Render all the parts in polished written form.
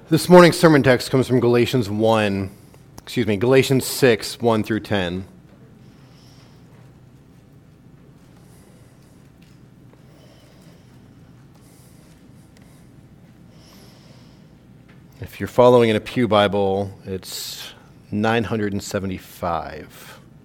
This morning's sermon text comes from Galatians 6, 1 through 10. If you're following in a Pew Bible, it's 975.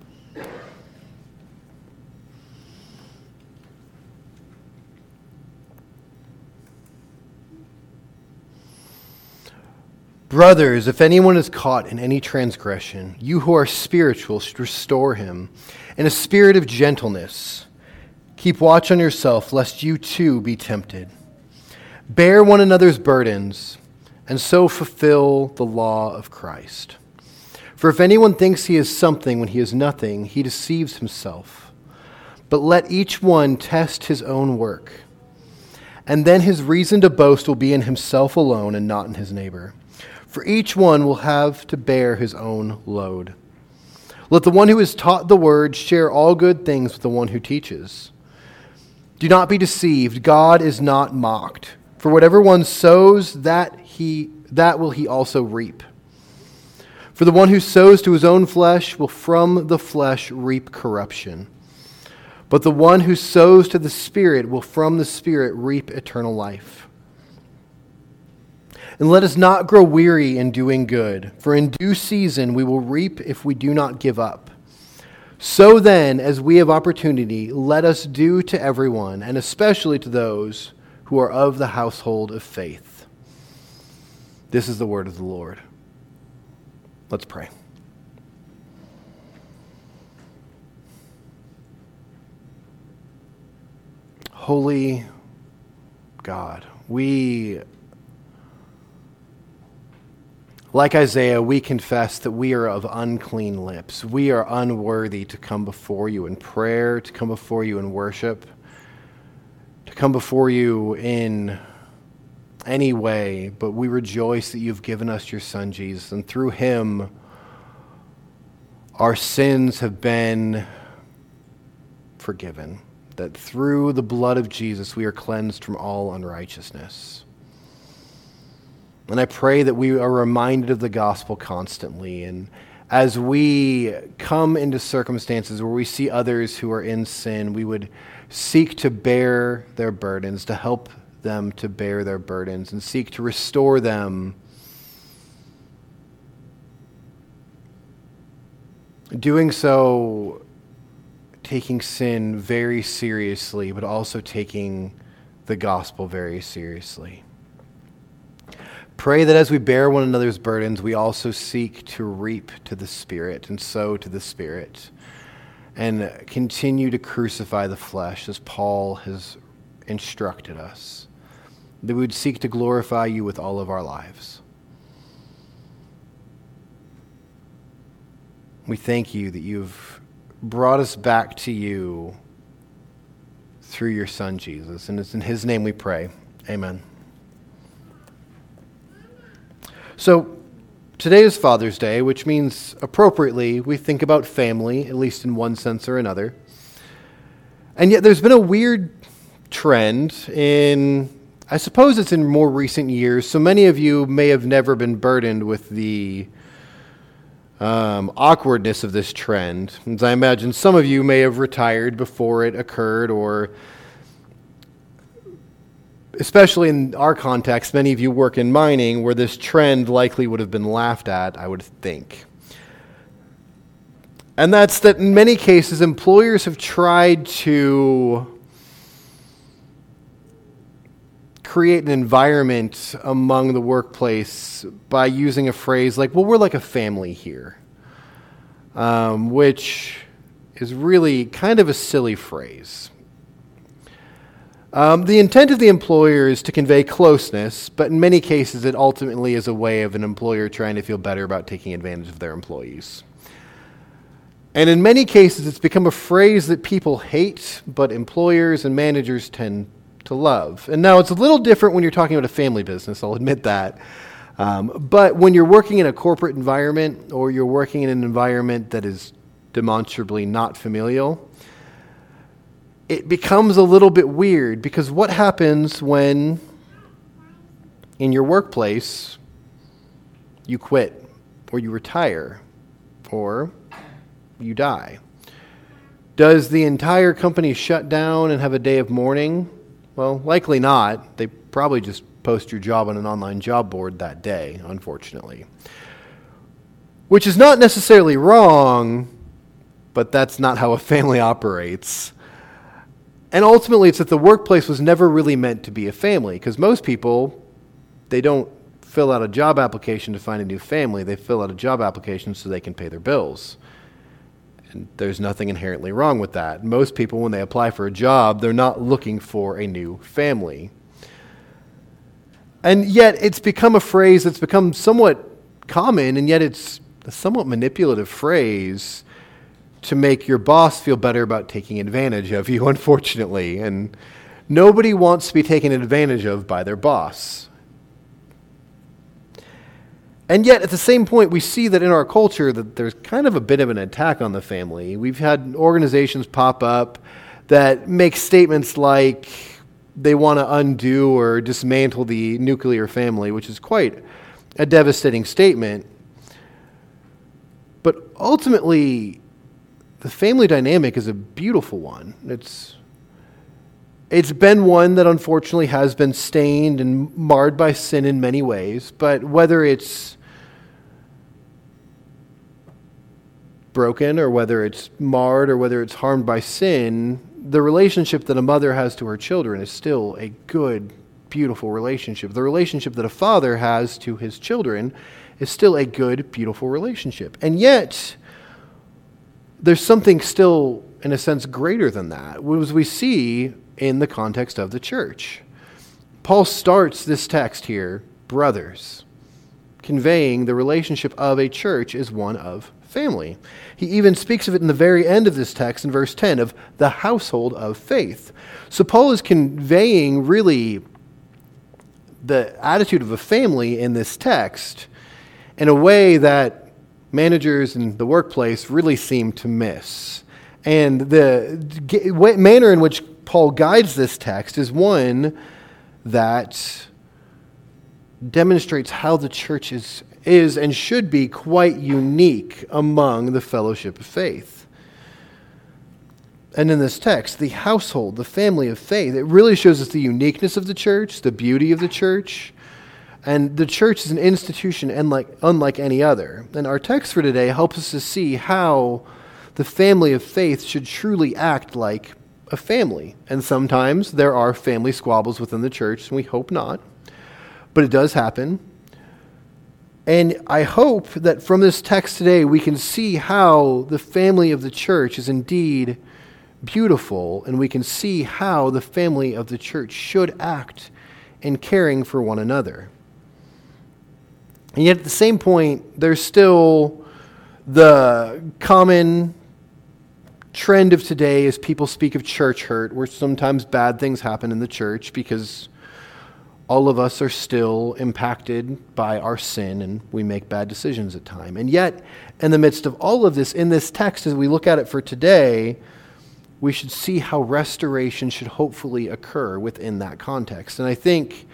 Brothers, if anyone is caught in any transgression, you who are spiritual should restore him in a spirit of gentleness. Keep watch on yourself, lest you too be tempted. Bear one another's burdens, and so fulfill the law of Christ. For if anyone thinks he is something when he is nothing, he deceives himself. But let each one test his own work, and then his reason to boast will be in himself alone and not in his neighbor. For each one will have to bear his own load. Let the one who is taught the word share all good things with the one who teaches. Do not be deceived. God is not mocked. For whatever one sows, that will he also reap. For the one who sows to his own flesh will from the flesh reap corruption. But the one who sows to the Spirit will from the Spirit reap eternal life. And let us not grow weary in doing good, for in due season we will reap if we do not give up. So then, as we have opportunity, let us do to everyone, and especially to those who are of the household of faith. This is the word of the Lord. Let's pray. Holy God, like Isaiah, we confess that we are of unclean lips. We are unworthy to come before you in prayer, to come before you in worship, to come before you in any way, but we rejoice that you've given us your Son, Jesus, and through him, our sins have been forgiven, that through the blood of Jesus, we are cleansed from all unrighteousness. And I pray that we are reminded of the gospel constantly. And as we come into circumstances where we see others who are in sin, we would seek to bear their burdens, to help them to bear their burdens, and seek to restore them. Doing so, taking sin very seriously, but also taking the gospel very seriously. Pray that as we bear one another's burdens, we also seek to reap to the Spirit and sow to the Spirit and continue to crucify the flesh as Paul has instructed us. That we would seek to glorify you with all of our lives. We thank you that you've brought us back to you through your Son, Jesus. And it's in his name we pray. Amen. So, today is Father's Day, which means appropriately we think about family, at least in one sense or another. And yet there's been a weird trend I suppose it's in more recent years, so many of you may have never been burdened with the awkwardness of this trend. As I imagine some of you may have retired before it occurred, or especially in our context, many of you work in mining, where this trend likely would have been laughed at, I would think. And that's that in many cases, employers have tried to create an environment among the workplace by using a phrase like, well, we're like a family here, which is really kind of a silly phrase. The intent of the employer is to convey closeness, but in many cases it ultimately is a way of an employer trying to feel better about taking advantage of their employees. And in many cases it's become a phrase that people hate, but employers and managers tend to love. And now it's a little different when you're talking about a family business, I'll admit that. But when you're working in a corporate environment, or you're working in an environment that is demonstrably not familial, it becomes a little bit weird, because what happens when in your workplace you quit, or you retire, or you die. Does the entire company shut down and have a day of mourning? Well, likely not. They probably just post your job on an online job board that day, unfortunately. Which is not necessarily wrong, but that's not how a family operates. And ultimately, it's that the workplace was never really meant to be a family, because most people, they don't fill out a job application to find a new family. They fill out a job application so they can pay their bills. And there's nothing inherently wrong with that. Most people, when they apply for a job, they're not looking for a new family. And yet, it's become a phrase that's become somewhat common, and yet it's a somewhat manipulative phrase to make your boss feel better about taking advantage of you, unfortunately. And nobody wants to be taken advantage of by their boss. And yet, at the same point, we see that in our culture that there's kind of a bit of an attack on the family. We've had organizations pop up that make statements like they want to undo or dismantle the nuclear family, which is quite a devastating statement. But ultimately, the family dynamic is a beautiful one. It's been one that unfortunately has been stained and marred by sin in many ways, but whether it's broken or whether it's marred or whether it's harmed by sin, the relationship that a mother has to her children is still a good, beautiful relationship. The relationship that a father has to his children is still a good, beautiful relationship. And yet, there's something still, in a sense, greater than that, as we see in the context of the church. Paul starts this text here, brothers, conveying the relationship of a church is one of family. He even speaks of it in the very end of this text in verse 10 of the household of faith. So Paul is conveying really the attitude of a family in this text in a way that managers in the workplace really seem to miss. And the manner in which Paul guides this text is one that demonstrates how the church is and should be quite unique among the fellowship of faith. And in this text, the household, the family of faith, it really shows us the uniqueness of the church, the beauty of the church. And the church is an institution unlike any other. And our text for today helps us to see how the family of faith should truly act like a family. And sometimes there are family squabbles within the church, and we hope not. But it does happen. And I hope that from this text today we can see how the family of the church is indeed beautiful, and we can see how the family of the church should act in caring for one another. And yet at the same point, there's still the common trend of today as people speak of church hurt, where sometimes bad things happen in the church because all of us are still impacted by our sin and we make bad decisions at times. And yet, in the midst of all of this, in this text, as we look at it for today, we should see how restoration should hopefully occur within that context. And I think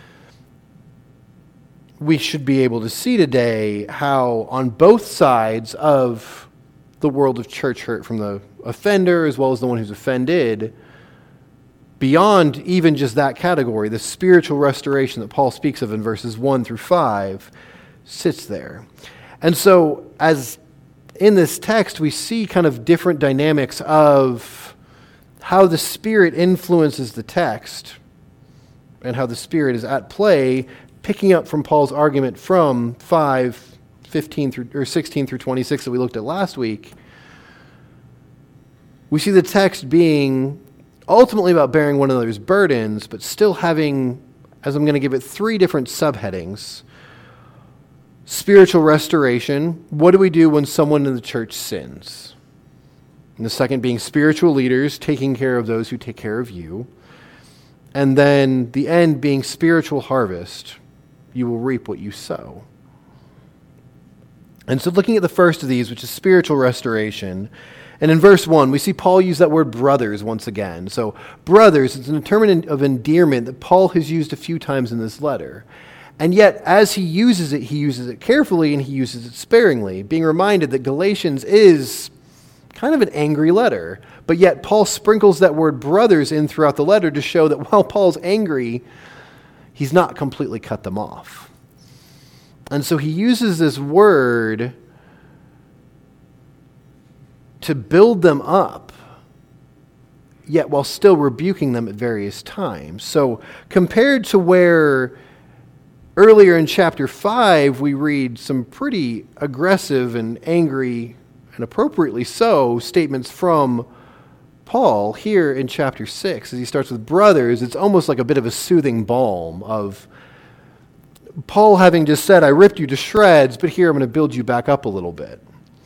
we should be able to see today how on both sides of the world of church hurt, from the offender as well as the one who's offended, beyond even just that category, the spiritual restoration that Paul speaks of in verses 1 through 5 sits there. And so, as in this text, we see kind of different dynamics of how the Spirit influences the text and how the Spirit is at play, picking up from Paul's argument from 5:16 through 26 that we looked at last week. We see the text being ultimately about bearing one another's burdens, but still having, as I'm going to give it, 3 different subheadings. Spiritual restoration. What do we do when someone in the church sins? And the second being spiritual leaders, taking care of those who take care of you. And then the end being spiritual harvest. You will reap what you sow. And so looking at the first of these, which is spiritual restoration, and in verse 1, we see Paul use that word brothers once again. So brothers, it's a term of endearment that Paul has used a few times in this letter. And yet, as he uses it carefully and he uses it sparingly, being reminded that Galatians is kind of an angry letter. But yet, Paul sprinkles that word brothers in throughout the letter to show that while Paul's angry, he's not completely cut them off. And so he uses this word to build them up, yet while still rebuking them at various times. So compared to where earlier in chapter 5 we read some pretty aggressive and angry, and appropriately so, statements from Paul, here in chapter 6, as he starts with brothers, it's almost like a bit of a soothing balm of Paul having just said, I ripped you to shreds, but here I'm going to build you back up a little bit.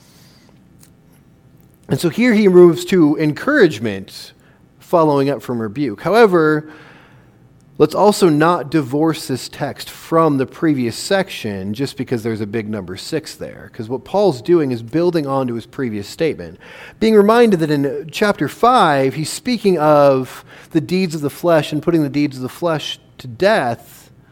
And so here he moves to encouragement, following up from rebuke. However, let's also not divorce this text from the previous section just because there's a big number 6 there. Because what Paul's doing is building on to his previous statement. Being reminded that in chapter 5, he's speaking of the deeds of the flesh and putting the deeds of the flesh to death,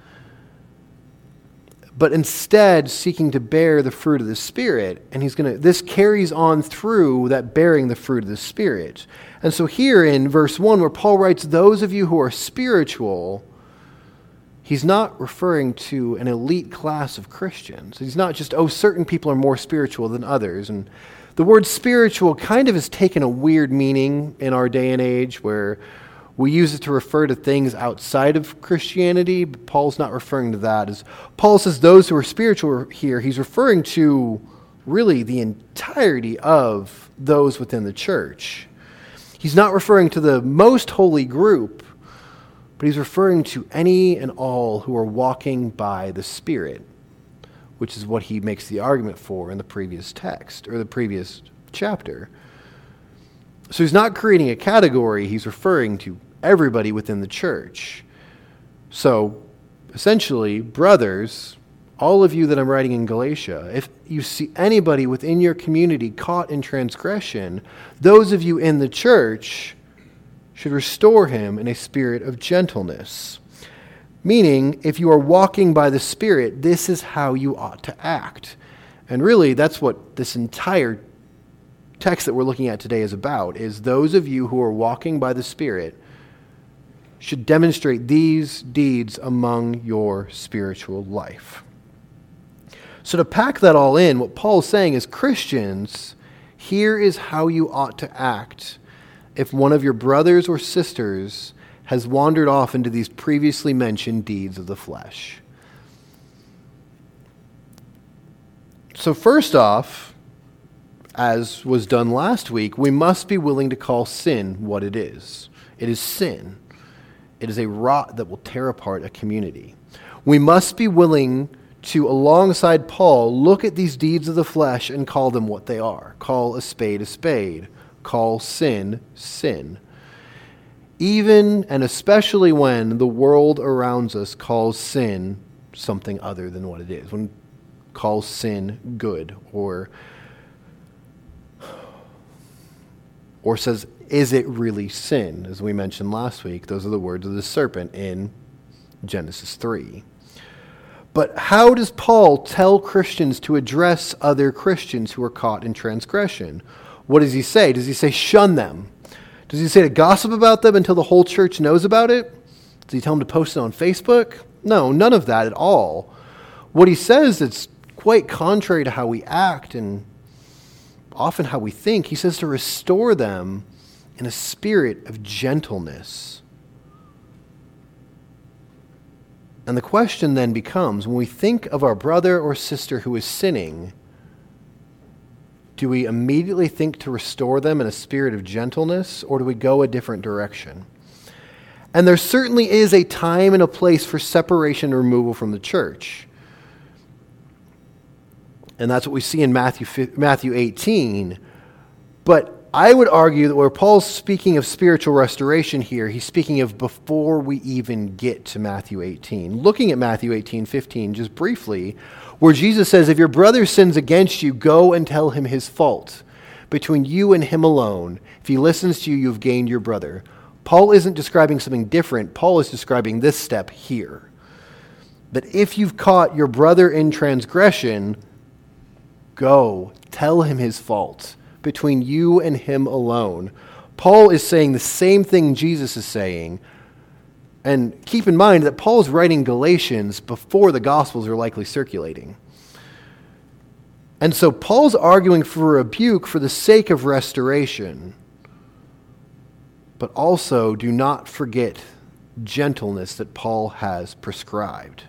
but instead seeking to bear the fruit of the Spirit. And this carries on through that bearing the fruit of the Spirit. And so here in verse 1, where Paul writes, those of you who are spiritual, he's not referring to an elite class of Christians. He's not just, certain people are more spiritual than others. And the word spiritual kind of has taken a weird meaning in our day and age where we use it to refer to things outside of Christianity, but Paul's not referring to that. As Paul says those who are spiritual here, he's referring to really the entirety of those within the church. He's not referring to the most holy group, but he's referring to any and all who are walking by the Spirit, which is what he makes the argument for in the previous text, or the previous chapter. So he's not creating a category, he's referring to everybody within the church. So, essentially, brothers, all of you that I'm writing in Galatia, if you see anybody within your community caught in transgression, those of you in the church should restore him in a spirit of gentleness. Meaning, if you are walking by the Spirit, this is how you ought to act. And really, that's what this entire text that we're looking at today is about, is those of you who are walking by the Spirit should demonstrate these deeds among your spiritual life. So to pack that all in, what Paul's saying is, Christians, here is how you ought to act if one of your brothers or sisters has wandered off into these previously mentioned deeds of the flesh. So first off, as was done last week, we must be willing to call sin what it is. It is sin. It is a rot that will tear apart a community. We must be willing to, alongside Paul, look at these deeds of the flesh and call them what they are. Call a spade. Call sin, sin. Even and especially when the world around us calls sin something other than what it is. When it calls sin good or says, is it really sin? As we mentioned last week, those are the words of the serpent in Genesis 3. But how does Paul tell Christians to address other Christians who are caught in transgression? What does he say? Does he say shun them? Does he say to gossip about them until the whole church knows about it? Does he tell them to post it on Facebook? No, none of that at all. What he says is quite contrary to how we act and often how we think. He says to restore them in a spirit of gentleness. And the question then becomes, when we think of our brother or sister who is sinning, do we immediately think to restore them in a spirit of gentleness, or do we go a different direction? And there certainly is a time and a place for separation and removal from the church. And that's what we see in Matthew 18. But I would argue that where Paul's speaking of spiritual restoration here, he's speaking of before we even get to Matthew 18. Looking at Matthew 18:15 just briefly, where Jesus says, if your brother sins against you, go and tell him his fault. Between you and him alone, if he listens to you, you've gained your brother. Paul isn't describing something different. Paul is describing this step here. that if you've caught your brother in transgression, go, tell him his fault between you and him alone. Paul is saying the same thing Jesus is saying. And keep in mind that Paul is writing Galatians before the Gospels are likely circulating. And so Paul's arguing for a rebuke for the sake of restoration. But also do not forget gentleness that Paul has prescribed.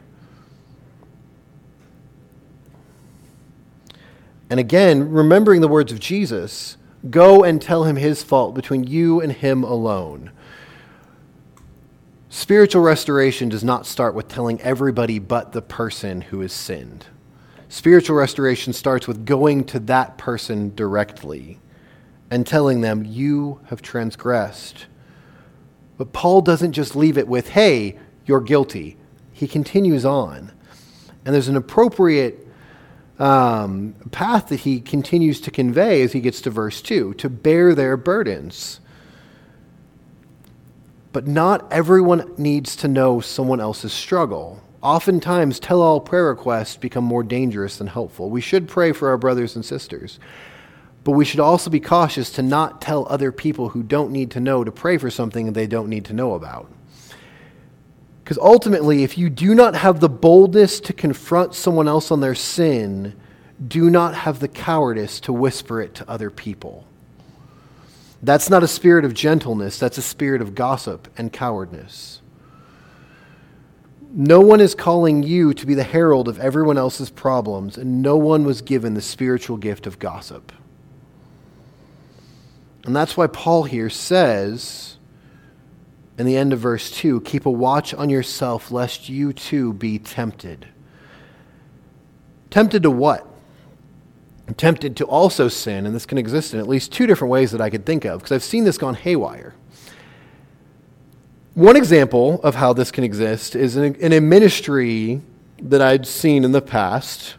And again, remembering the words of Jesus, go and tell him his fault between you and him alone. Spiritual restoration does not start with telling everybody but the person who has sinned. Spiritual restoration starts with going to that person directly and telling them, you have transgressed. But Paul doesn't just leave it with, hey, you're guilty. He continues on. And there's an appropriate path that he continues to convey as he gets to verse 2, to bear their burdens. But not everyone needs to know someone else's struggle. Oftentimes, tell-all prayer requests become more dangerous than helpful. We should pray for our brothers and sisters, but we should also be cautious to not tell other people who don't need to know to pray for something they don't need to know about. Because ultimately, if you do not have the boldness to confront someone else on their sin, do not have the cowardice to whisper it to other people. That's not a spirit of gentleness, that's a spirit of gossip and cowardness. No one is calling you to be the herald of everyone else's problems, and no one was given the spiritual gift of gossip. And that's why Paul here says, in the end of verse 2, keep a watch on yourself lest you too be tempted. Tempted to what? Tempted to also sin, and this can exist in at least two different ways that I could think of, because I've seen this gone haywire. One example of how this can exist is in a ministry that I'd seen in the past,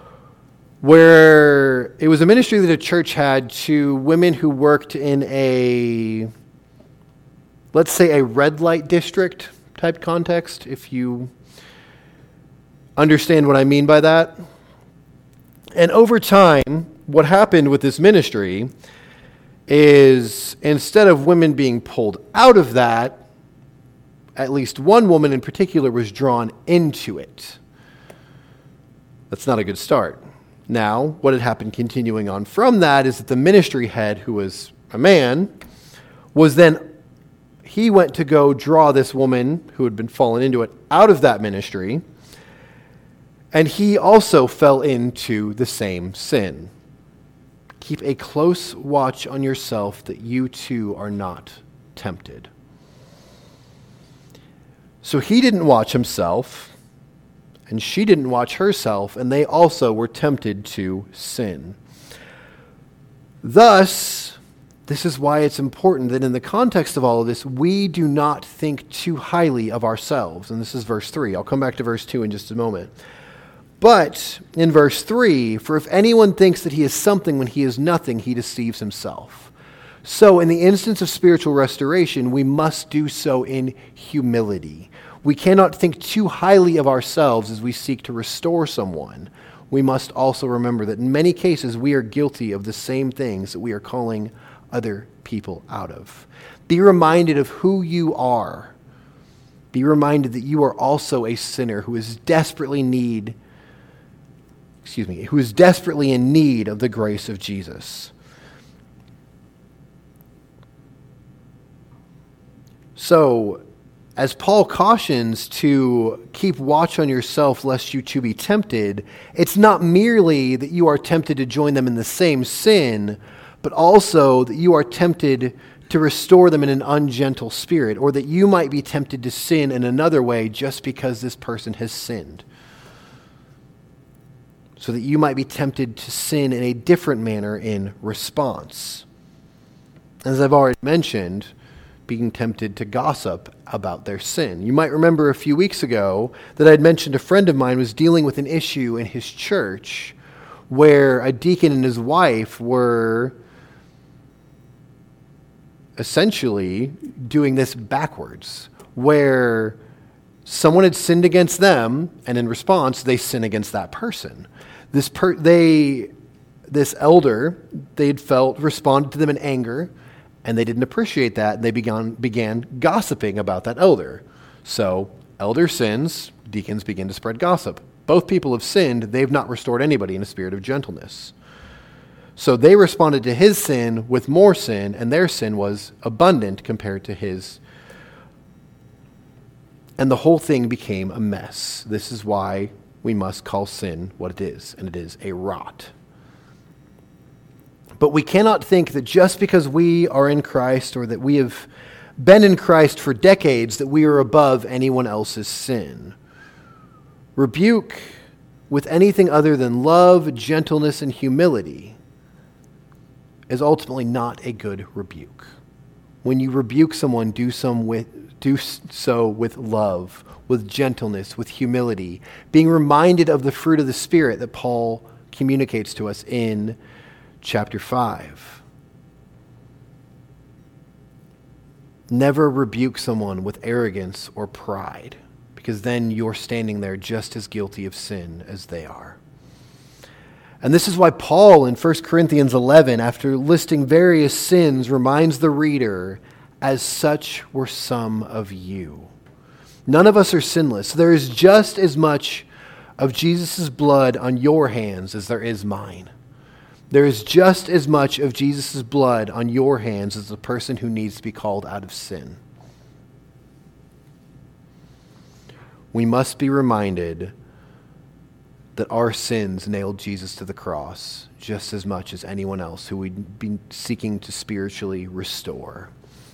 where it was a ministry that a church had to women who worked in a, let's say, a red light district type context, if you understand what I mean by that. And over time, what happened with this ministry is instead of women being pulled out of that, at least one woman in particular was drawn into it. That's not a good start. Now, what had happened continuing on from that is that the ministry head, who was a man, he went to go draw this woman who had been fallen into it out of that ministry, and he also fell into the same sin. Keep a close watch on yourself that you too are not tempted. So he didn't watch himself, and she didn't watch herself, and they also were tempted to sin. Thus, this is why it's important that in the context of all of this, we do not think too highly of ourselves. And this is verse 3. I'll come back to verse 2 in just a moment. But in verse 3, for if anyone thinks that he is something when he is nothing, he deceives himself. So in the instance of spiritual restoration, we must do so in humility. We cannot think too highly of ourselves as we seek to restore someone. We must also remember that in many cases we are guilty of the same things that we are calling other people out of. Be reminded of who you are. Be reminded that you are also a sinner who is desperately in need of the grace of Jesus. So, as Paul cautions to keep watch on yourself lest you too be tempted, it's not merely that you are tempted to join them in the same sin, but also that you are tempted to restore them in an ungentle spirit, or that you might be tempted to sin in another way just because this person has sinned. So that you might be tempted to sin in a different manner in response. As I've already mentioned, being tempted to gossip about their sin. You might remember a few weeks ago that I had mentioned a friend of mine was dealing with an issue in his church where a deacon and his wife were essentially doing this backwards, where Someone had sinned against them, and in response, they sin against that person. This elder, they'd felt, responded to them in anger, and they didn't appreciate that, and they began gossiping about that elder. So, elder sins, deacons begin to spread gossip. Both people have sinned, they've not restored anybody in a spirit of gentleness. So they responded to his sin with more sin, and their sin was abundant compared to his. And the whole thing became a mess. This is why we must call sin what it is, and it is a rot. But we cannot think that just because we are in Christ or that we have been in Christ for decades that we are above anyone else's sin. Rebuke with anything other than love, gentleness, and humility is ultimately not a good rebuke. When you rebuke someone, do so with love, with gentleness, with humility, being reminded of the fruit of the Spirit that Paul communicates to us in chapter 5. Never rebuke someone with arrogance or pride, because then you're standing there just as guilty of sin as they are. And this is why Paul in 1 Corinthians 11, after listing various sins, reminds the reader, as such were some of you. None of us are sinless. There is just as much of Jesus' blood on your hands as there is mine. There is just as much of Jesus' blood on your hands as the person who needs to be called out of sin. We must be reminded that our sins nailed Jesus to the cross just as much as anyone else who we'd be seeking to spiritually restore.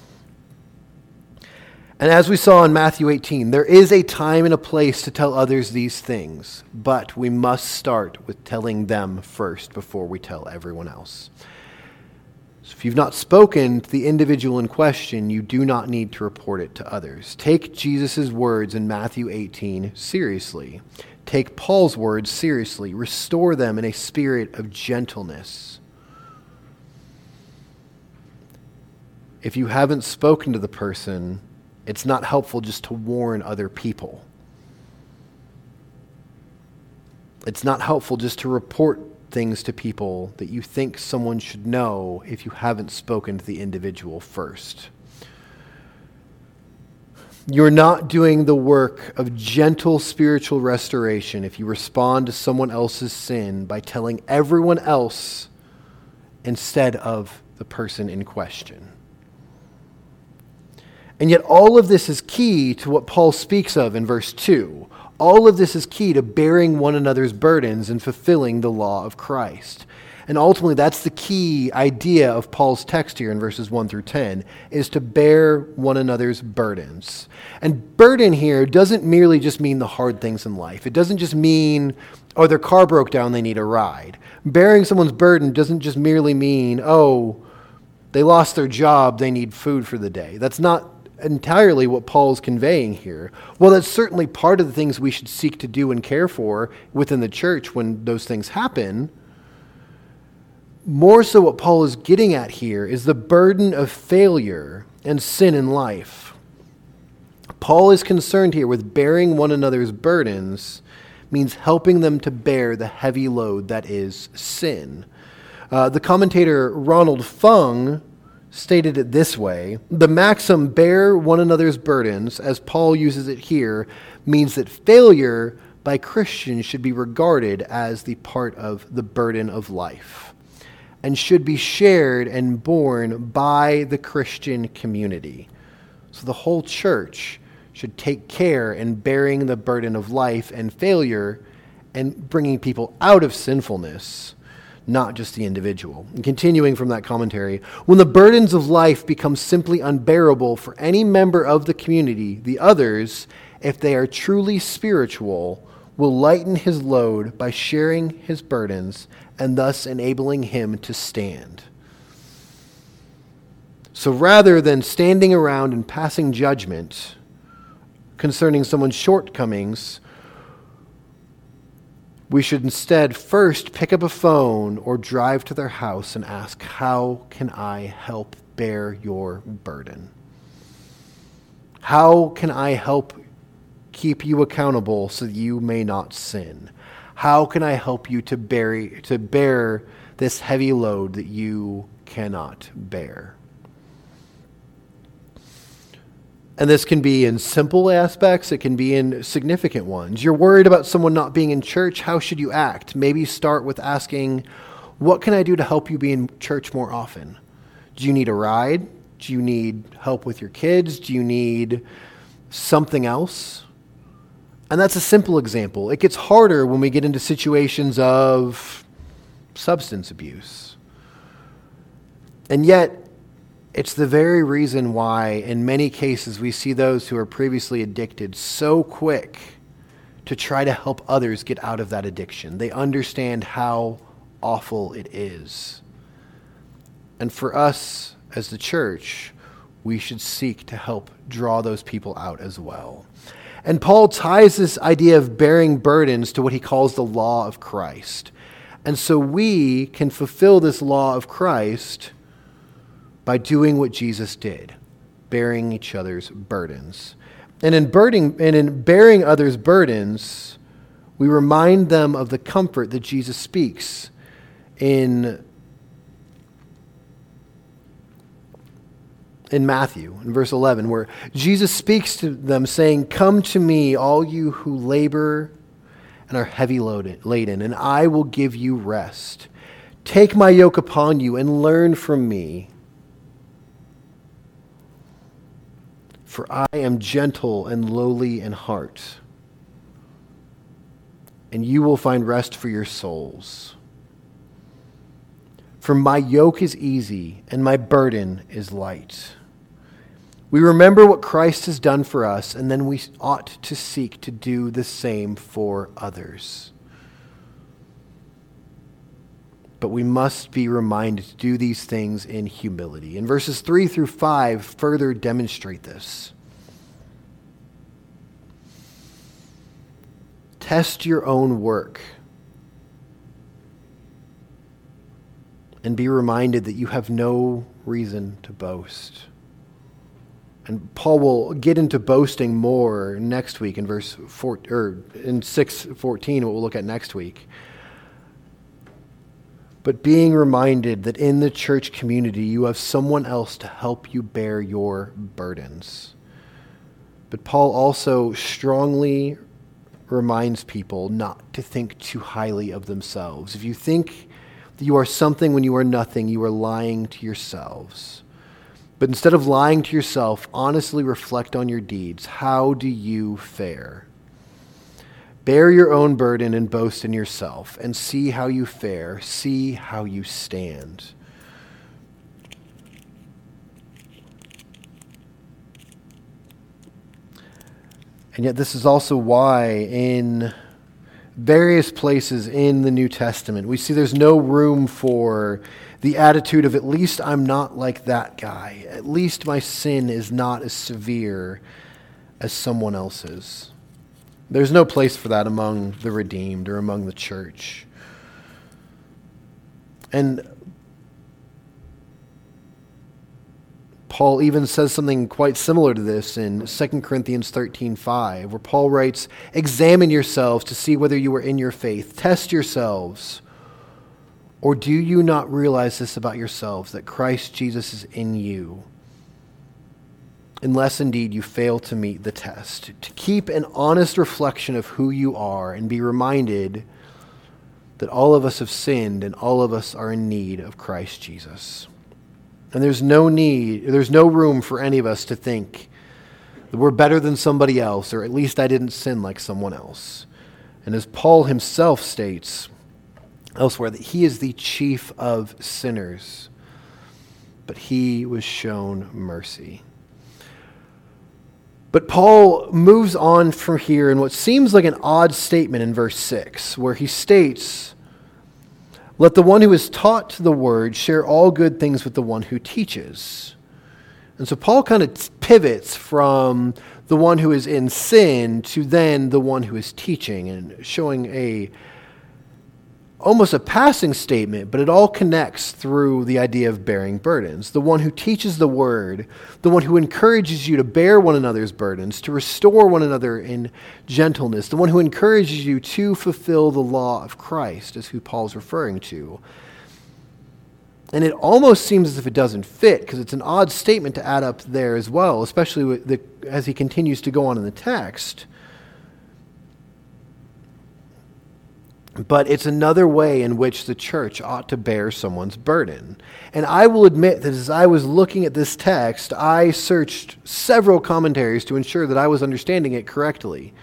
And as we saw in Matthew 18, there is a time and a place to tell others these things, but we must start with telling them first before we tell everyone else. So if you've not spoken to the individual in question, you do not need to report it to others. Take Jesus' words in Matthew 18 seriously. Take Paul's words seriously. Restore them in a spirit of gentleness. If you haven't spoken to the person, it's not helpful just to warn other people. It's not helpful just to report things to people that you think someone should know if you haven't spoken to the individual first. You're not doing the work of gentle spiritual restoration if you respond to someone else's sin by telling everyone else instead of the person in question. And yet all of this is key to what Paul speaks of in verse 2. All of this is key to bearing one another's burdens and fulfilling the law of Christ. And ultimately, that's the key idea of Paul's text here in verses 1 through 10, is to bear one another's burdens. And burden here doesn't merely just mean the hard things in life. It doesn't just mean, oh, their car broke down, they need a ride. Bearing someone's burden doesn't just merely mean, oh, they lost their job, they need food for the day. That's not entirely what Paul's conveying here. Well, that's certainly part of the things we should seek to do and care for within the church when those things happen. More so what Paul is getting at here is the burden of failure and sin in life. Paul is concerned here with bearing one another's burdens means helping them to bear the heavy load that is sin. The commentator Ronald Fung stated it this way: the maxim bear one another's burdens, as Paul uses it here, means that failure by Christians should be regarded as the part of the burden of life and should be shared and borne by the Christian community. So the whole church should take care in bearing the burden of life and failure and bringing people out of sinfulness, not just the individual. And continuing from that commentary, when the burdens of life become simply unbearable for any member of the community, the others, if they are truly spiritual, will lighten his load by sharing his burdens and thus enabling him to stand. So rather than standing around and passing judgment concerning someone's shortcomings, we should instead first pick up a phone or drive to their house and ask, how can I help bear your burden? How can I help keep you accountable so that you may not sin? How can I help you to bear this heavy load that you cannot bear? And this can be in simple aspects. It can be in significant ones. You're worried about someone not being in church. How should you act? Maybe start with asking, what can I do to help you be in church more often? Do you need a ride? Do you need help with your kids? Do you need something else? And that's a simple example. It gets harder when we get into situations of substance abuse. And yet, it's the very reason why, in many cases, we see those who are previously addicted so quick to try to help others get out of that addiction. They understand how awful it is. And for us as the church, we should seek to help draw those people out as well. And Paul ties this idea of bearing burdens to what he calls the law of Christ. And so we can fulfill this law of Christ by doing what Jesus did, bearing each other's burdens. And in bearing others' burdens, we remind them of the comfort that Jesus speaks in Matthew, in verse 11, where Jesus speaks to them saying, "Come to me, all you who labor and are heavy laden, and I will give you rest. Take my yoke upon you and learn from me. For I am gentle and lowly in heart, and you will find rest for your souls. For my yoke is easy and my burden is light." We remember what Christ has done for us, and then we ought to seek to do the same for others. But we must be reminded to do these things in humility. And verses 3 through 5 further demonstrate this. Test your own work and be reminded that you have no reason to boast. And Paul will get into boasting more next week in verse 4, or in 6:14, what we'll look at next week. But being reminded that in the church community you have someone else to help you bear your burdens. But Paul also strongly reminds people not to think too highly of themselves. If you think that you are something when you are nothing, you are lying to yourselves. But instead of lying to yourself, honestly reflect on your deeds. How do you fare? Bear your own burden and boast in yourself, and see how you fare. See how you stand. And yet this is also why in various places in the New Testament, we see there's no room for the attitude of, at least I'm not like that guy. At least my sin is not as severe as someone else's. There's no place for that among the redeemed or among the church. And Paul even says something quite similar to this in 2 Corinthians 13:5, where Paul writes, "Examine yourselves to see whether you are in your faith. Test yourselves. Or do you not realize this about yourselves, that Christ Jesus is in you? Unless indeed you fail to meet the test." To keep an honest reflection of who you are and be reminded that all of us have sinned and all of us are in need of Christ Jesus. And there's no room for any of us to think that we're better than somebody else, or at least I didn't sin like someone else. And as Paul himself states elsewhere, that he is the chief of sinners, but he was shown mercy. But Paul moves on from here in what seems like an odd statement in verse 6, where he states, "Let the one who is taught the word share all good things with the one who teaches." And so Paul kind of pivots from the one who is in sin to then the one who is teaching, and showing a almost a passing statement, but it all connects through the idea of bearing burdens. The one who teaches the word, the one who encourages you to bear one another's burdens, to restore one another in gentleness, the one who encourages you to fulfill the law of Christ is who Paul's referring to. And it almost seems as if it doesn't fit, because it's an odd statement to add up there as well, especially as he continues to go on in the text. But it's another way in which the church ought to bear someone's burden. And I will admit that as I was looking at this text, I searched several commentaries to ensure that I was understanding it correctly.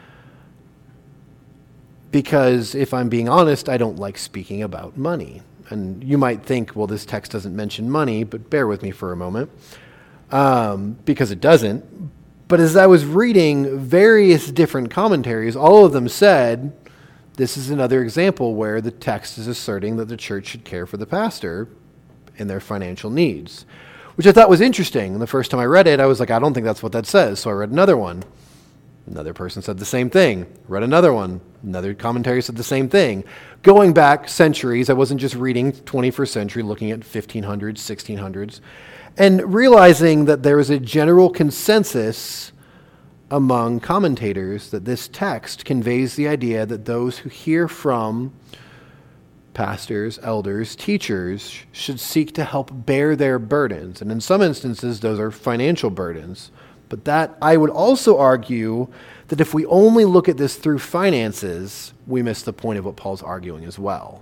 Because if I'm being honest, I don't like speaking about money. And you might think, well, this text doesn't mention money, but bear with me for a moment. Because it doesn't. But as I was reading various different commentaries, all of them said, this is another example where the text is asserting that the church should care for the pastor in their financial needs, which I thought was interesting. And the first time I read it, I was like, I don't think that's what that says. So I read another one. Another person said the same thing. Read another one. Another commentary said the same thing. Going back centuries, I wasn't just reading 21st century, looking at 1500s, 1600s, and realizing that there is a general consensus among commentators that this text conveys the idea that those who hear from pastors, elders, teachers should seek to help bear their burdens. And in some instances, those are financial burdens. But that, I would also argue that if we only look at this through finances, we miss the point of what Paul's arguing as well.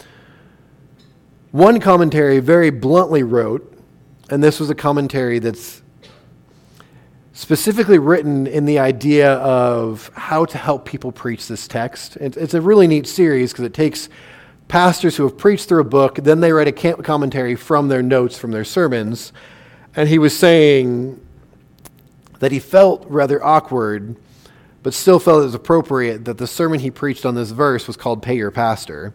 One commentary very bluntly wrote, and this was a commentary that's specifically written in the idea of how to help people preach this text. It's a really neat series because it takes pastors who have preached through a book, then they write a commentary from their notes from their sermons. And he was saying that he felt rather awkward, but still felt it was appropriate that the sermon he preached on this verse was called Pay Your Pastor.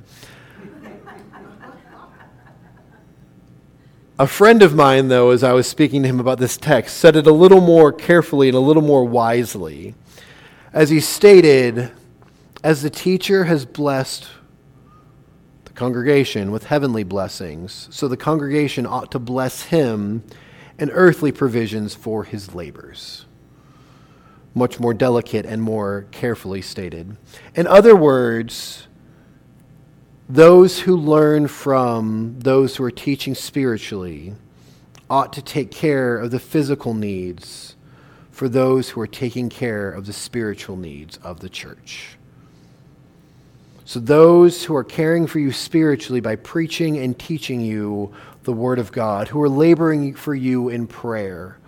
A friend of mine, though, as I was speaking to him about this text, said it a little more carefully and a little more wisely. As he stated, as the teacher has blessed the congregation with heavenly blessings, so the congregation ought to bless him and earthly provisions for his labors. Much more delicate and more carefully stated. In other words, those who learn from those who are teaching spiritually ought to take care of the physical needs for those who are taking care of the spiritual needs of the church. So those who are caring for you spiritually by preaching and teaching you the Word of God, who are laboring for you in prayer,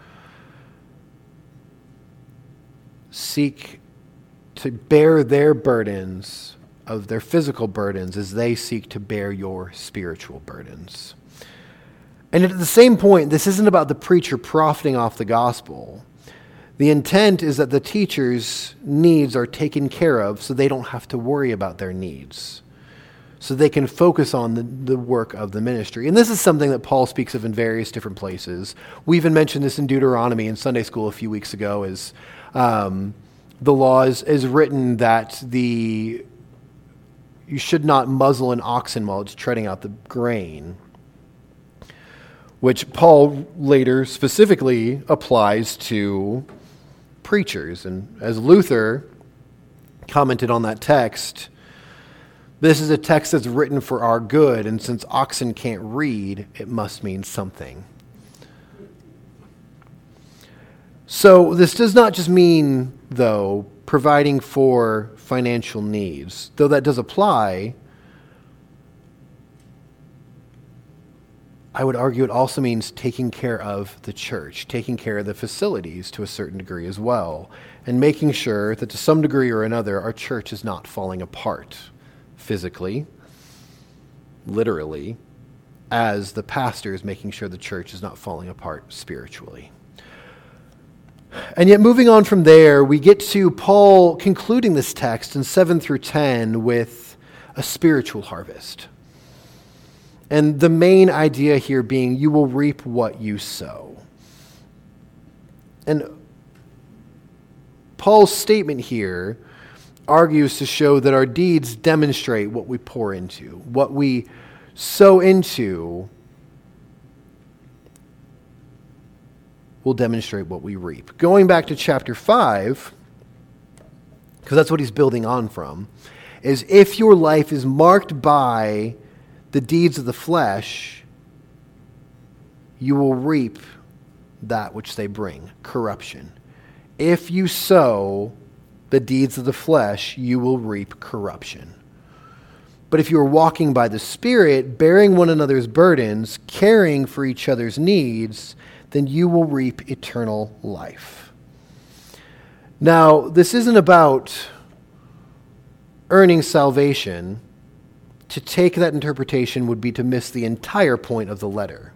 seek to bear their burdens of their physical burdens as they seek to bear your spiritual burdens. And at the same point, this isn't about the preacher profiting off the gospel. The intent is that the teacher's needs are taken care of so they don't have to worry about their needs, so they can focus on the work of the ministry. And this is something that Paul speaks of in various different places. We even mentioned this in Deuteronomy in Sunday school a few weeks ago, as the law is written that you should not muzzle an oxen while it's treading out the grain, which Paul later specifically applies to preachers. And as Luther commented on that text, this is a text that's written for our good, and since oxen can't read, it must mean something. So this does not just mean, though, providing for financial needs, though that does apply. I would argue it also means taking care of the church, taking care of the facilities to a certain degree as well, and making sure that to some degree or another our church is not falling apart physically, literally, as the pastor is making sure the church is not falling apart spiritually. And yet moving on from there, we get to Paul concluding this text in 7 through 10 with a spiritual harvest. And the main idea here being, you will reap what you sow. And Paul's statement here argues to show that our deeds demonstrate what we pour into. What we sow into will demonstrate what we reap. Going back to chapter 5, because that's what he's building on from, is if your life is marked by the deeds of the flesh, you will reap that which they bring, corruption. If you sow the deeds of the flesh, you will reap corruption. But if you are walking by the Spirit, bearing one another's burdens, caring for each other's needs, then you will reap eternal life. Now, this isn't about earning salvation. To take that interpretation would be to miss the entire point of the letter.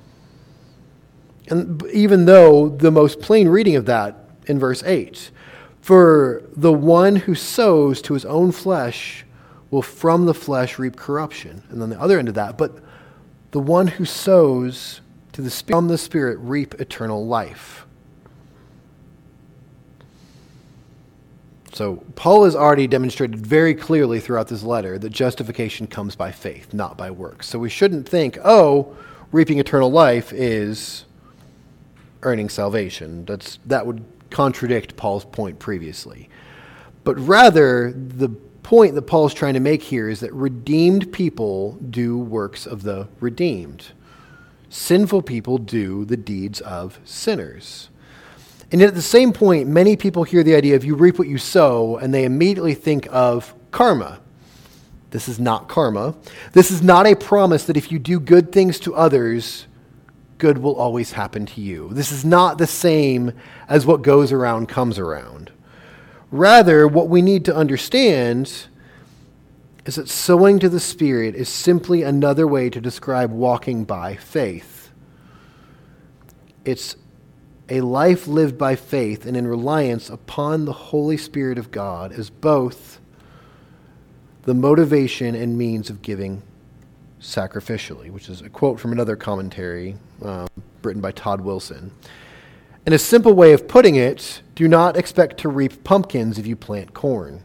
And even though the most plain reading of that in verse 8, for the one who sows to his own flesh will from the flesh reap corruption. And then the other end of that, but the one who sows to the Spirit, from the Spirit reap eternal life. So Paul has already demonstrated very clearly throughout this letter that justification comes by faith, not by works. So we shouldn't think, reaping eternal life is earning salvation. That would contradict Paul's point previously. But rather, the point that Paul's trying to make here is that redeemed people do works of the redeemed. Sinful people do the deeds of sinners. And yet at the same point, many people hear the idea of you reap what you sow, and they immediately think of karma. This is not karma. This is not a promise that if you do good things to others, good will always happen to you. This is not the same as what goes around comes around. Rather, what we need to understand is that sowing to the Spirit is simply another way to describe walking by faith. It's a life lived by faith and in reliance upon the Holy Spirit of God as both the motivation and means of giving sacrificially, which is a quote from another commentary written by Todd Wilson. And a simple way of putting it, do not expect to reap pumpkins if you plant corn.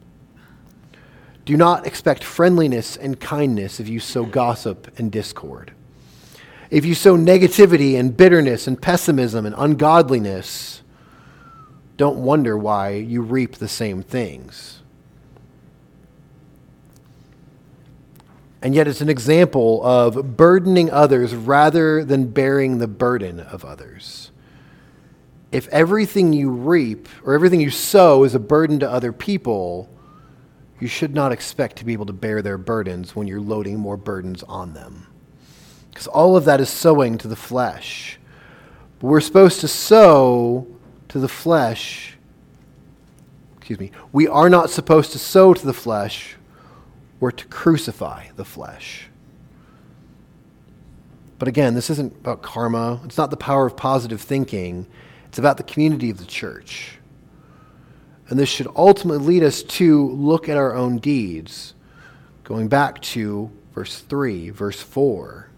Do not expect friendliness and kindness if you sow gossip and discord. If you sow negativity and bitterness and pessimism and ungodliness, don't wonder why you reap the same things. And yet it's an example of burdening others rather than bearing the burden of others. If everything you reap or everything you sow is a burden to other people, you should not expect to be able to bear their burdens when you're loading more burdens on them. Because all of that is sowing to the flesh. But we're supposed to sow to the flesh. We are not supposed to sow to the flesh or to crucify the flesh. But again, this isn't about karma. It's not the power of positive thinking. It's about the community of the church. And this should ultimately lead us to look at our own deeds. Going back to verse 3, verse 4.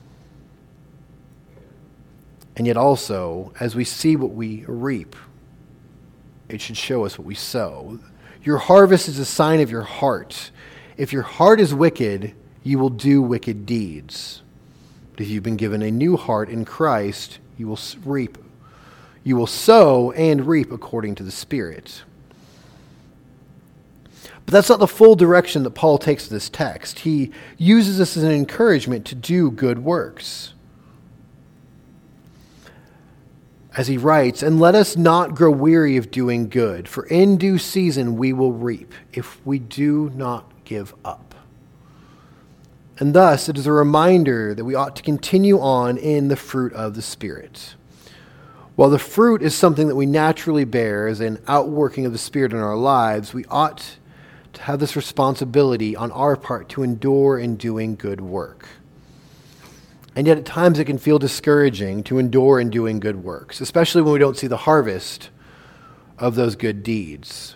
And yet also, as we see what we reap, it should show us what we sow. Your harvest is a sign of your heart. If your heart is wicked, you will do wicked deeds. But if you've been given a new heart in Christ, you will reap. You will sow and reap according to the Spirit. But that's not the full direction that Paul takes this text. He uses this as an encouragement to do good works. As he writes, and let us not grow weary of doing good, for in due season we will reap, if we do not give up. And thus, it is a reminder that we ought to continue on in the fruit of the Spirit. While the fruit is something that we naturally bear as an outworking of the Spirit in our lives, we ought to have this responsibility on our part to endure in doing good work. And yet at times it can feel discouraging to endure in doing good works, especially when we don't see the harvest of those good deeds.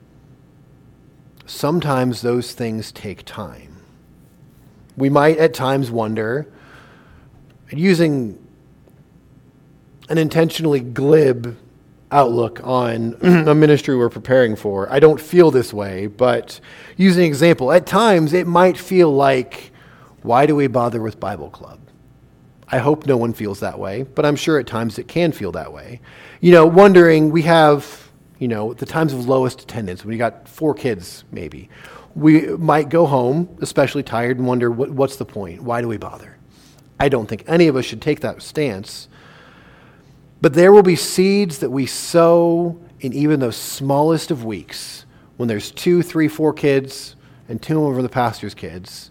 Sometimes those things take time. We might at times wonder, using an intentionally glib outlook on a ministry we're preparing for. I don't feel this way, but using an example, at times it might feel like, why do we bother with Bible Club? I hope no one feels that way, but I'm sure at times it can feel that way. Wondering, we have, the times of lowest attendance, when you got 4 kids maybe, we might go home, especially tired, and wonder, what's the point? Why do we bother? I don't think any of us should take that stance. But there will be seeds that we sow in even those smallest of weeks, when there's 2, 3, 4 kids, and 2 of them are the pastor's kids.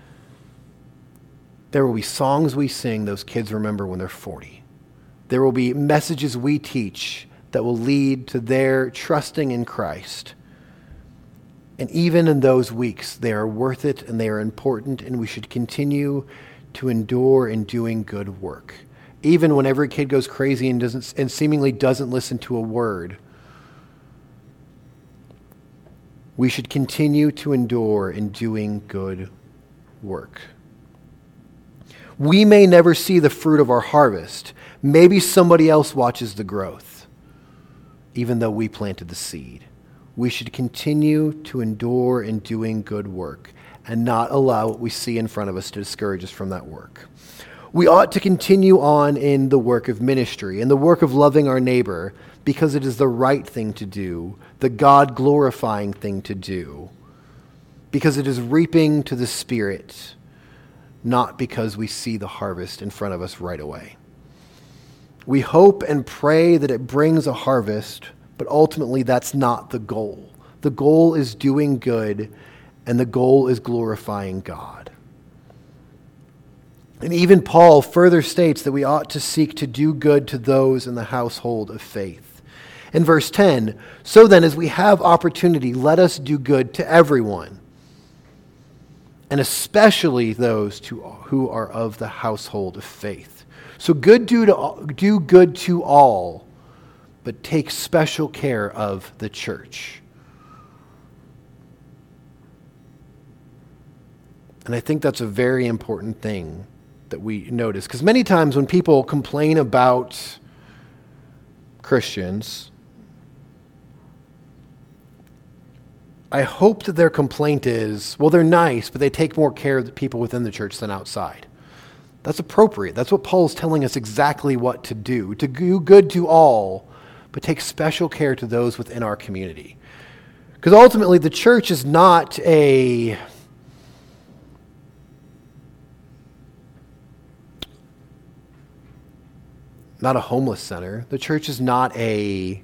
There will be songs we sing those kids remember when they're 40. There will be messages we teach that will lead to their trusting in Christ. And even in those weeks, they are worth it and they are important, and we should continue to endure in doing good work. Even when every kid goes crazy and seemingly doesn't listen to a word, we should continue to endure in doing good work. We may never see the fruit of our harvest. Maybe somebody else watches the growth, even though we planted the seed. We should continue to endure in doing good work and not allow what we see in front of us to discourage us from that work. We ought to continue on in the work of ministry and the work of loving our neighbor because it is the right thing to do, the God-glorifying thing to do, because it is reaping to the Spirit, not because we see the harvest in front of us right away. We hope and pray that it brings a harvest, but ultimately that's not the goal. The goal is doing good, and the goal is glorifying God. And even Paul further states that we ought to seek to do good to those in the household of faith. In verse 10, so then as we have opportunity, let us do good to everyone, and especially those who are of the household of faith. So do good to all, but take special care of the church. And I think that's a very important thing that we notice. Because many times when people complain about Christians, I hope that their complaint is, well, they're nice, but they take more care of the people within the church than outside. That's appropriate. That's what Paul's telling us exactly what to do good to all, but take special care to those within our community. Because ultimately, the church is not a homeless center. The church is not a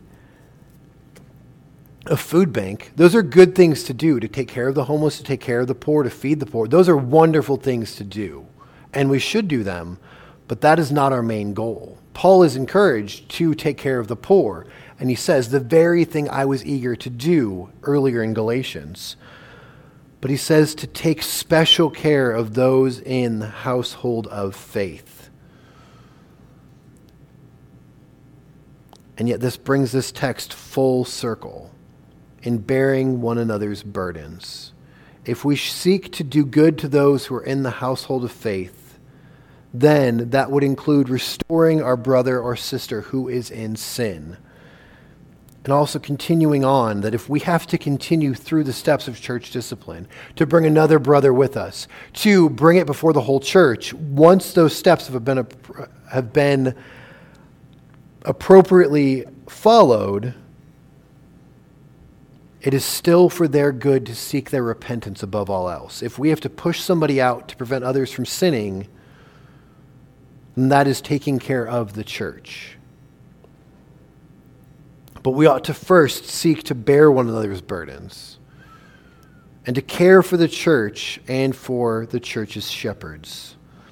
food bank. Those are good things to do, to take care of the homeless, to take care of the poor, to feed the poor. Those are wonderful things to do, and we should do them, but that is not our main goal. Paul is encouraged to take care of the poor, and he says, the very thing I was eager to do earlier in Galatians. But he says to take special care of those in the household of faith. And yet this brings this text full circle in bearing one another's burdens. If we seek to do good to those who are in the household of faith, then that would include restoring our brother or sister who is in sin. And also continuing on that if we have to continue through the steps of church discipline, to bring another brother with us, to bring it before the whole church, once those steps have been appropriately followed, it is still for their good to seek their repentance above all else. If we have to push somebody out to prevent others from sinning, then that is taking care of the church. But we ought to first seek to bear one another's burdens and to care for the church and for the church's shepherds.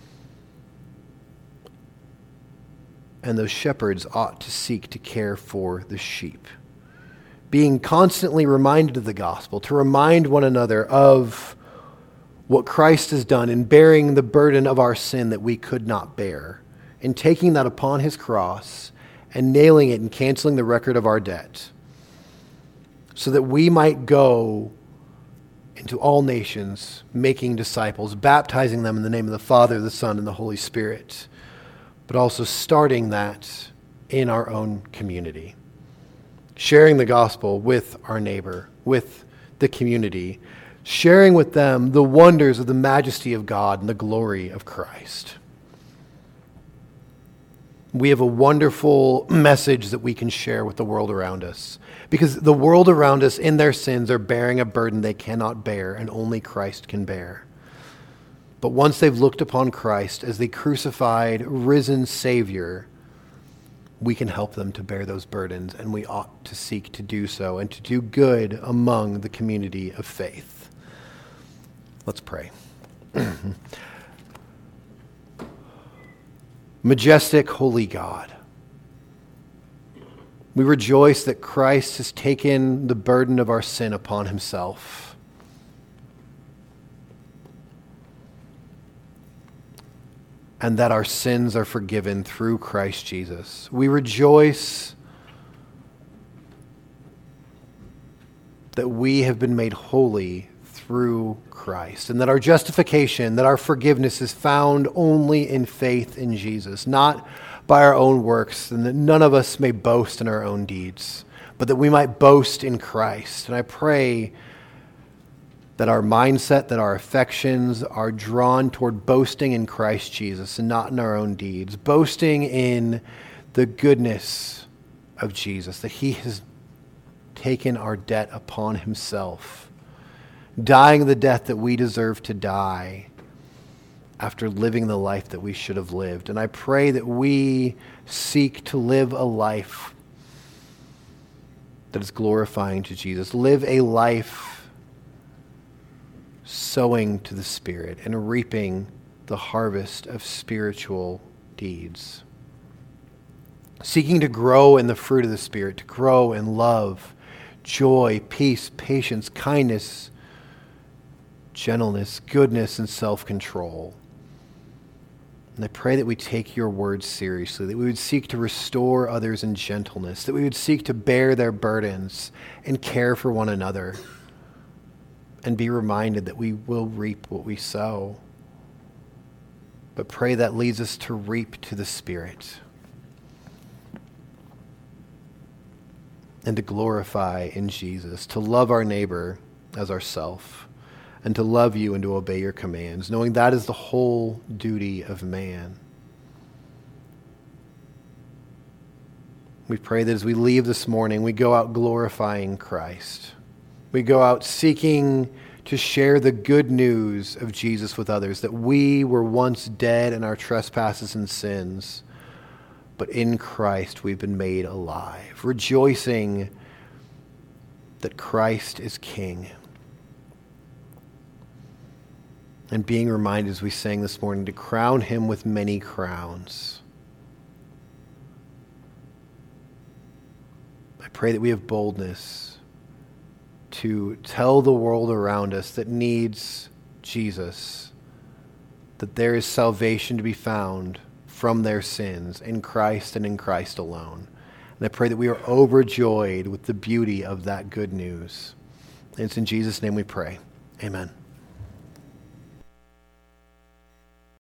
And those shepherds ought to seek to care for the sheep, being constantly reminded of the gospel, to remind one another of what Christ has done in bearing the burden of our sin that we could not bear, in taking that upon his cross and nailing it and canceling the record of our debt, so that we might go into all nations, making disciples, baptizing them in the name of the Father, the Son, and the Holy Spirit, but also starting that in our own community. sharing the gospel with our neighbor, with the community, sharing with them the wonders of the majesty of God and the glory of Christ. We have a wonderful message that we can share with the world around us, because the world around us in their sins are bearing a burden they cannot bear and only Christ can bear. But once they've looked upon Christ as the crucified, risen Savior, we can help them to bear those burdens, and we ought to seek to do so and to do good among the community of faith. Let's pray. Majestic, holy God, we rejoice that Christ has taken the burden of our sin upon himself. And that our sins are forgiven through Christ Jesus. We rejoice that we have been made holy through Christ, and that our justification, that our forgiveness is found only in faith in Jesus, not by our own works, and that none of us may boast in our own deeds, but that we might boast in Christ. And I pray that our mindset, that our affections are drawn toward boasting in Christ Jesus and not in our own deeds, boasting in the goodness of Jesus, that he has taken our debt upon himself, dying the death that we deserve to die after living the life that we should have lived. And I pray that we seek to live a life that is glorifying to Jesus, live a life sowing to the Spirit and reaping the harvest of spiritual deeds. Seeking to grow in the fruit of the Spirit, to grow in love, joy, peace, patience, kindness, gentleness, goodness, and self-control. And I pray that we take your words seriously, that we would seek to restore others in gentleness, that we would seek to bear their burdens and care for one another, and be reminded that we will reap what we sow. But pray that leads us to reap to the Spirit and to glorify in Jesus, to love our neighbor as ourself, and to love you and to obey your commands, knowing that is the whole duty of man. We pray that as we leave this morning, we go out glorifying Christ. We go out seeking to share the good news of Jesus with others, that we were once dead in our trespasses and sins, but in Christ we've been made alive, rejoicing that Christ is King. And being reminded, as we sang this morning, to crown him with many crowns. I pray that we have boldness to tell the world around us that needs Jesus that there is salvation to be found from their sins in Christ and in Christ alone. And I pray that we are overjoyed with the beauty of that good news. And it's in Jesus' name we pray. Amen.